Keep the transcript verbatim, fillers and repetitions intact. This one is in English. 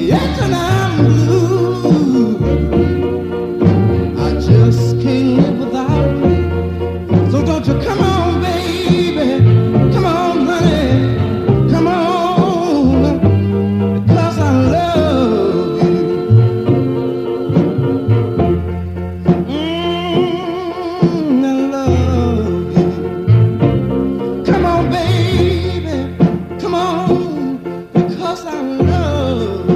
Yes, and I'm blue. I just can't live without you. So don't you come on, baby. Come on, honey. Come on. Because I love you. Mm, I love you. Come on, baby. Come on. Because I love you.